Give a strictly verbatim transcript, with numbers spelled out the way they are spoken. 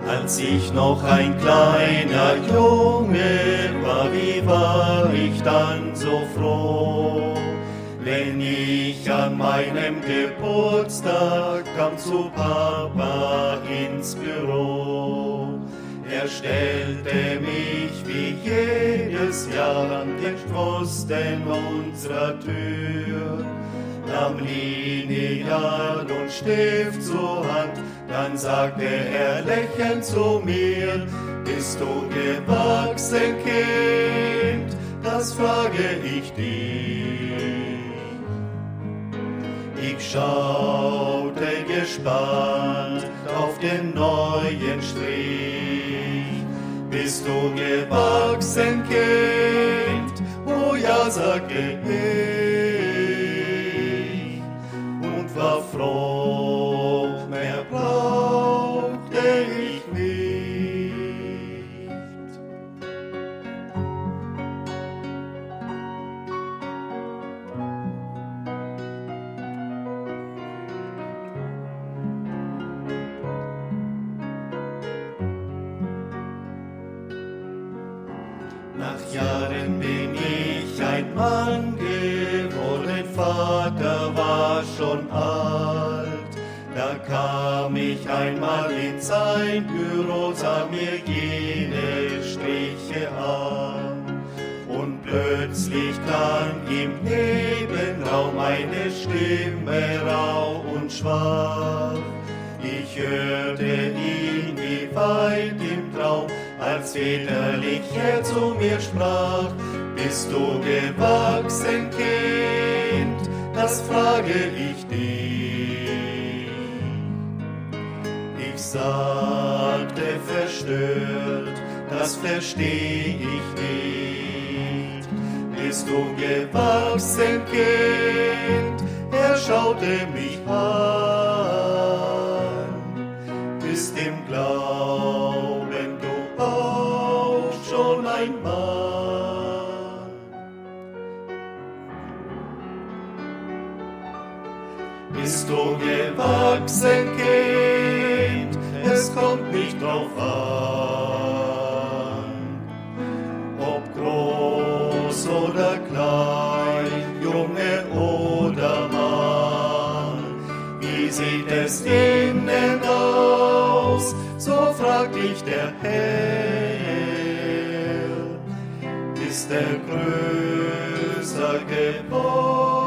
Als ich noch ein kleiner Junge war, wie war ich dann so froh, wenn ich an meinem Geburtstag kam zu Papa ins Büro. Er stellte mich wie jedes Jahr an den Pfosten unserer Tür, nahm Lineal und Stift zur Hand, dann sagte er lächelnd zu mir: Bist du gewachsen, Kind? Das frage ich dich. Ich schaute gespannt auf den neuen Strich. Bist du gewachsen, Kind? Oh ja, sagte ich, und war froh, mehr brauchte ich nicht. Nach Jahren bin ich ein Mann geworden, Vater war schon alt. Da kam ich einmal in sein Büro, sah mir jene Striche an. Und plötzlich klang im Nebenraum eine Stimme rau und schwach. Ich hörte ihn wie weit im Traum, als väterlich er zu mir sprach: Bist du gewachsen, Kind? Das frage ich dich. Ich sagte verstört: Das versteh ich nicht. Bist du gewachsen, Kind? Er schaute mich an. Bist im Glauben du auch schon ein Mann? Bist du gewachsen, Kind? Es kommt nicht drauf an, ob groß oder klein, Junge oder Mann. Wie sieht es innen aus? So fragt dich der Herr. Ist er größer geworden?